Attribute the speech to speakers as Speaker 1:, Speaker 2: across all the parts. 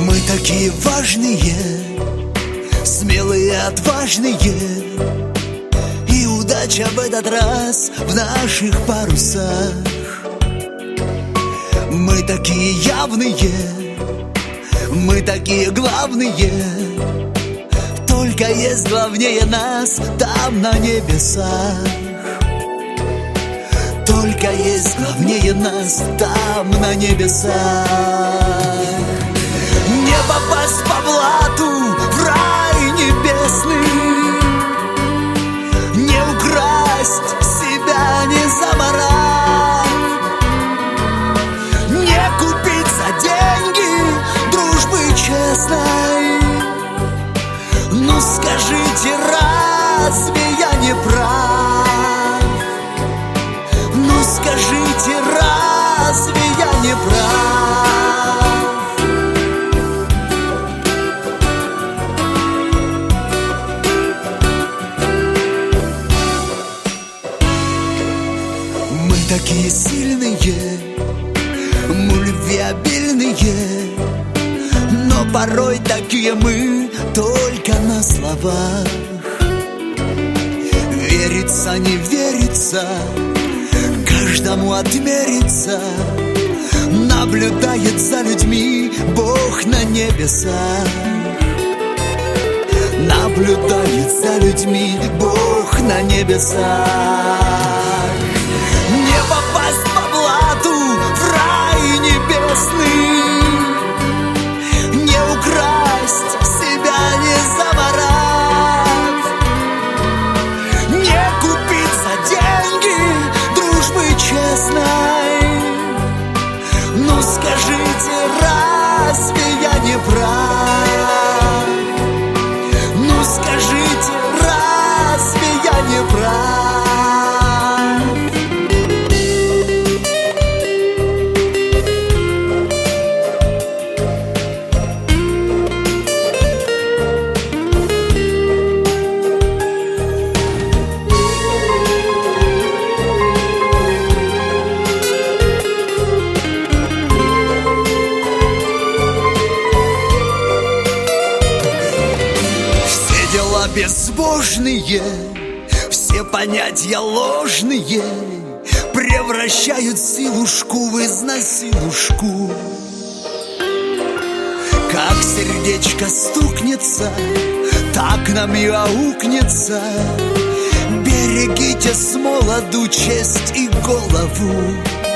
Speaker 1: Мы такие важные, смелые, отважные, и удача в этот раз в наших парусах. Мы такие явные, мы такие главные, только есть главнее нас там на небесах. Только есть главнее нас там на небесах. Не попасть по блату в рай небесный, не украсть себя, не заморать, не купить за деньги дружбы честной. Ну скажите, разве я не прав? Ну скажите, разве я не прав? Мы такие сильные, мы любвеобильные, но порой такие мы только на словах. Верится, не верится, каждому отмерится. Наблюдает за людьми Бог на небесах. Наблюдает за людьми Бог на небесах. Не попасть по блату в рай небесный, не украсть себя, не заморать, не купить за деньги дружбы честной. Ну скажите, разве я не прав? Ну скажите, разве я не прав? Безбожные, все понятия ложные превращают силушку в изнасилушку. Как сердечко стукнется, так нам и аукнется. Берегите с молоду честь и голову.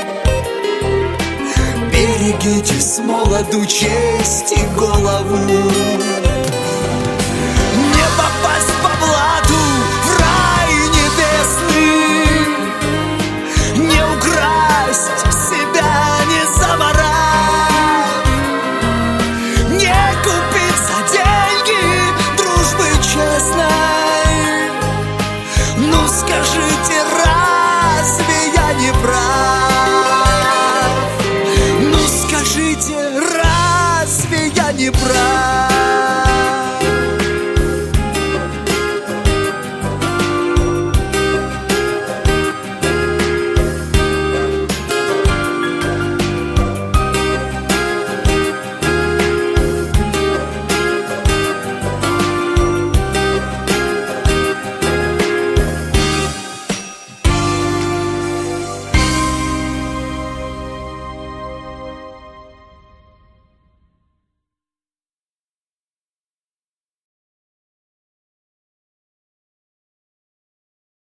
Speaker 1: Берегите с молоду честь и голову. Попасть по блату в рай небесный, не украсть себя, не заморать, не купить за деньги дружбы честной. Ну скажите, разве я не прав? Ну скажите, разве я не прав?